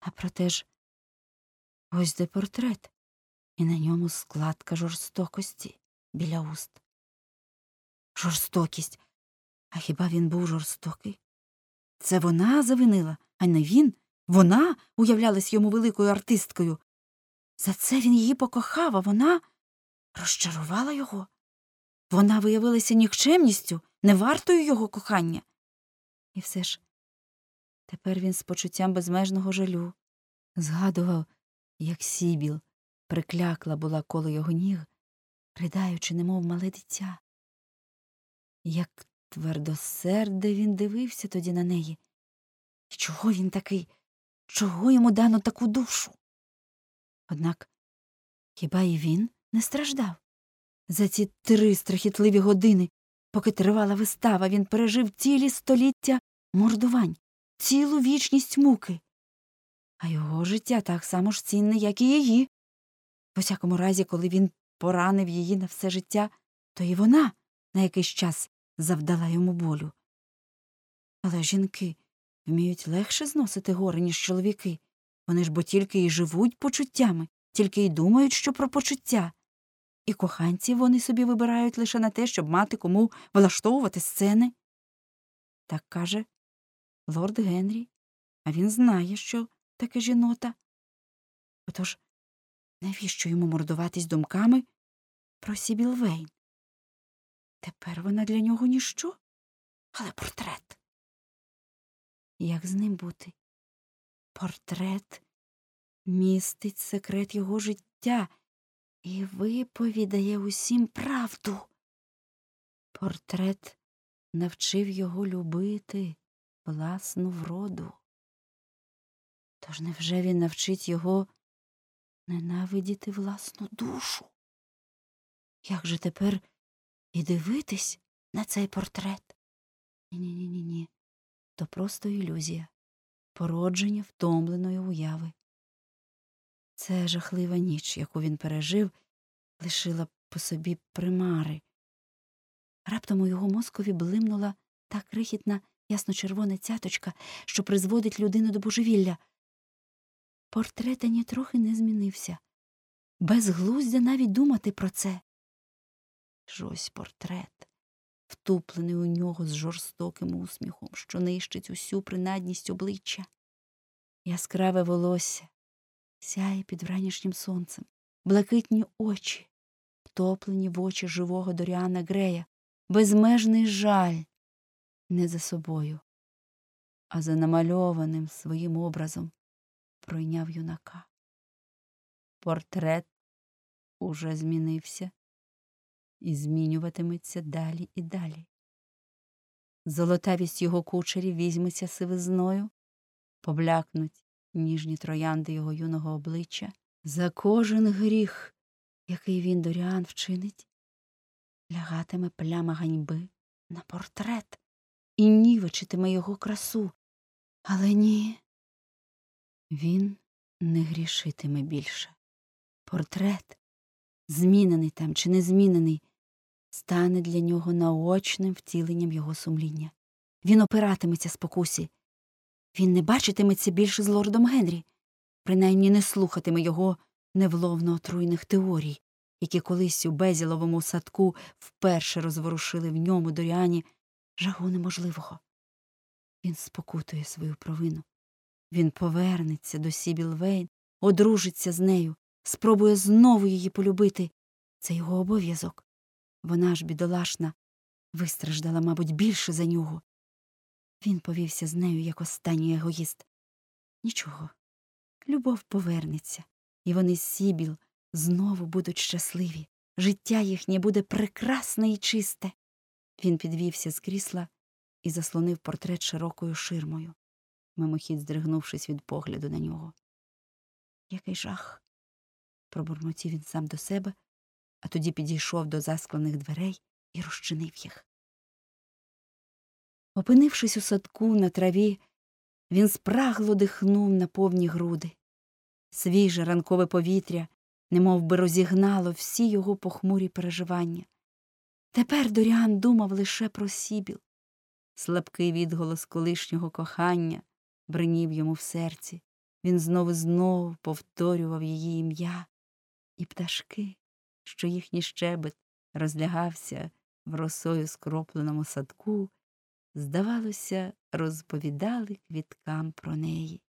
А проте ж ось де портрет, і на ньому складка жорстокості біля уст. Жорстокість. А хіба він був жорстокий? Це вона завинила, а не він. Вона уявлялась йому великою артисткою. За це він її покохав, а вона розчарувала його. Вона виявилася нікчемністю, не вартою його кохання. І все ж тепер він з почуттям безмежного жалю згадував, як Сібіл приклякла була коло його ніг, ридаючи, немов мале дитя. Як твердосерде він дивився тоді на неї. І чого він такий? Чого йому дано таку душу? Однак хіба і він не страждав? За ці 3 страхітливі години, поки тривала вистава, він пережив цілі століття мордувань, цілу вічність муки. А його життя так само ж цінне, як і її. В усякому разі, коли він поранив її на все життя, то і вона на якийсь час завдала йому болю. Але жінки вміють легше зносити горе, ніж чоловіки. Вони ж бо тільки й живуть почуттями, тільки й думають, що про почуття. І коханців вони собі вибирають лише на те, щоб мати кому влаштовувати сцени. Так каже лорд Генрі, а він знає, що таке жінота. Отож, навіщо йому мордуватись думками про Сібіл Вейн? Тепер вона для нього ніщо, але портрет. Як з ним бути? Портрет містить секрет його життя і виповідає усім правду. Портрет навчив його любити власну вроду. Тож невже він навчить його ненавидіти власну душу? Як же тепер і дивитись на цей портрет? Ні. То просто ілюзія, породження втомленої уяви. Це жахлива ніч, яку він пережив, лишила по собі примари. Раптом у його мозкові блимнула та крихітна ясно-червона цяточка, що призводить людину до божевілля. Портрет ані трохи не змінився. Безглуздя навіть думати про це. Ж ось портрет, втуплений у нього з жорстоким усміхом, що нищить усю принадність обличчя. Яскраве волосся сяє під вранішнім сонцем, блакитні очі, втоплені в очі живого Доріана Грея, безмежний жаль не за собою, а за намальованим своїм образом пройняв юнака. Портрет уже змінився і змінюватиметься далі і далі. Золотавість його кучерів візьметься сивизною, поблякнуть ніжні троянди його юного обличчя. За кожен гріх, який він, Доріан, вчинить, лягатиме пляма ганьби на портрет і нівечитиме його красу. Але ні, він не грішитиме більше. Портрет, змінений там чи не змінений, стане для нього наочним втіленням його сумління. Він опиратиметься спокусі. Він не бачитиметься більше з лордом Генрі, принаймні не слухатиме його невловно отруйних теорій, які колись у Безіловому садку вперше розворушили в ньому, Доріані, жагу неможливого. Він спокутує свою провину. Він повернеться до Сібіл Вейн, одружиться з нею, спробує знову її полюбити. Це його обов'язок. Вона ж, бідолашна, вистраждала, мабуть, більше за нього. Він повівся з нею, як останній егоїст. Нічого, любов повернеться, і вони з Сібіл знову будуть щасливі. Життя їхнє буде прекрасне і чисте. Він підвівся з крісла і заслонив портрет широкою ширмою, мимохідь здригнувшись від погляду на нього. Який жах! Пробурмотів він сам до себе, а тоді підійшов до засклених дверей і розчинив їх. Опинившись у садку на траві, він спрагло дихнув на повні груди. Свіже ранкове повітря немов би розігнало всі його похмурі переживання. Тепер Доріан думав лише про Сібіл. Слабкий відголос колишнього кохання бринів йому в серці, Він знов і знов повторював її ім'я, і пташки, що їхній щебет розлягався в росою скропленому садку, здавалося, розповідали квіткам про неї.